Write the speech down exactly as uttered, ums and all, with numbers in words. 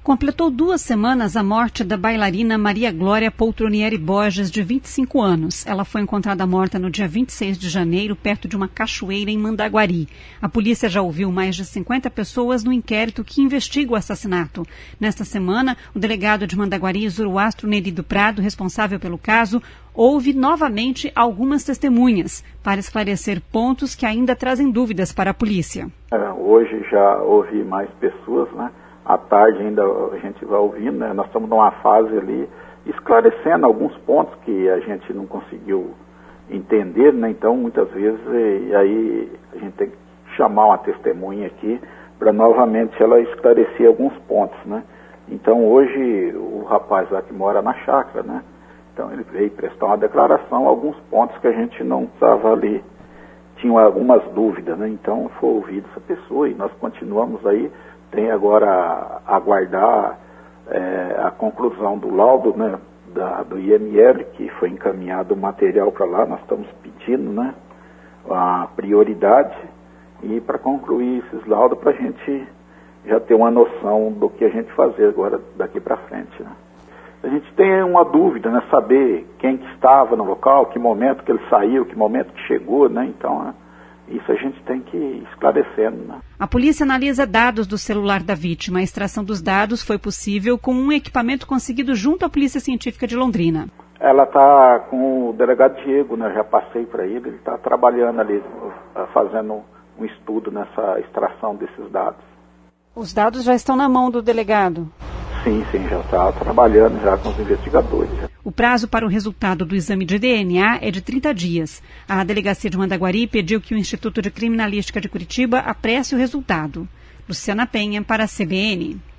Completou duas semanas a morte da bailarina Maria Glória Poltronieri Borges, de vinte e cinco anos. Ela foi encontrada morta no dia vinte e seis de janeiro, perto de uma cachoeira em Mandaguari. A polícia já ouviu mais de cinquenta pessoas no inquérito que investiga o assassinato. Nesta semana, o delegado de Mandaguari, Zuruastro Neri do Prado, responsável pelo caso, ouve novamente algumas testemunhas para esclarecer pontos que ainda trazem dúvidas para a polícia. Hoje já ouvi mais pessoas, né? À tarde ainda a gente vai ouvindo, né? Nós estamos numa fase ali esclarecendo alguns pontos que a gente não conseguiu entender, né? Então muitas vezes e aí a gente tem que chamar uma testemunha aqui para novamente ela esclarecer alguns pontos, né? Então hoje o rapaz lá que mora na chácara, né? Então ele veio prestar uma declaração, alguns pontos que a gente não estava ali, tinham algumas dúvidas, né? Então foi ouvido essa pessoa e nós continuamos aí. Tem agora a aguardar é, a conclusão do laudo, né, da, do I M L, que foi encaminhado o material para lá. Nós estamos pedindo, né, a prioridade e para concluir esses laudos para a gente já ter uma noção do que a gente fazer agora daqui para frente. Né. A gente tem uma dúvida, né, saber quem que estava no local, que momento que ele saiu, que momento que chegou, né, então... Né, isso a gente tem que ir esclarecendo, né? A polícia analisa dados do celular da vítima. A extração dos dados foi possível com um equipamento conseguido junto à Polícia Científica de Londrina. Ela está com o delegado Diego, né? Eu já passei para ele, ele está trabalhando ali, fazendo um estudo nessa extração desses dados. Os dados já estão na mão do delegado? Sim, sim, já está trabalhando já com os investigadores. O prazo para o resultado do exame de D N A é de trinta dias. A Delegacia de Mandaguari pediu que o Instituto de Criminalística de Curitiba apresse o resultado. Luciana Penha, para a C B N.